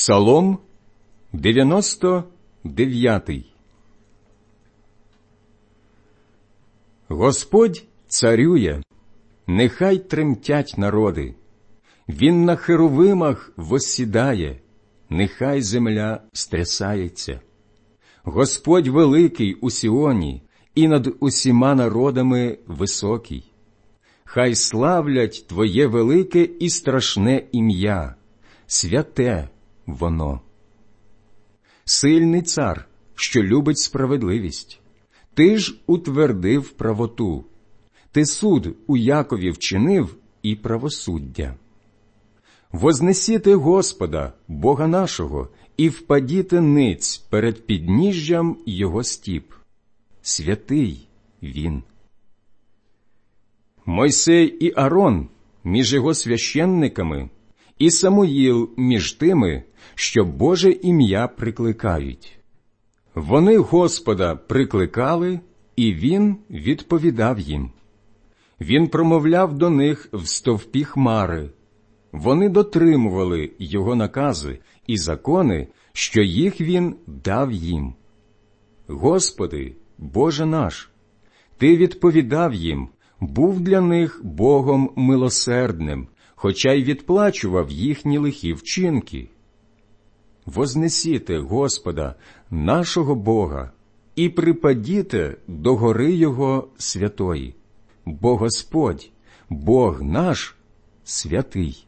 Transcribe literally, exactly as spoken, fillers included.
Псалом дев'яносто дев'ятий. Господь царює, нехай тремтять народи. Він на херовимах воссідає, нехай земля стрясається. Господь великий у Сіоні, і над усіма народами високий. Хай славлять Твоє велике і страшне ім'я, святе воно. Сильний цар, що любить справедливість, ти ж утвердив правоту, ти суд у Якові вчинив і правосуддя. Вознесіте Господа, Бога нашого, і впадіте ниць перед підніжжям Його стіп. Святий Він. Мойсей і Арон між його священниками, і Самуїл між тими, що Боже ім'я прикликають. Вони Господа прикликали, і Він відповідав їм. Він промовляв до них в стовпі хмари. Вони дотримували Його накази і закони, що їх Він дав їм. Господи, Боже наш, Ти відповідав їм, був для них Богом милосердним, хоча й відплачував їхні лихі вчинки. Вознесіте Господа, нашого Бога, і припадіте до гори Його святої, бо Господь, Бог наш, святий.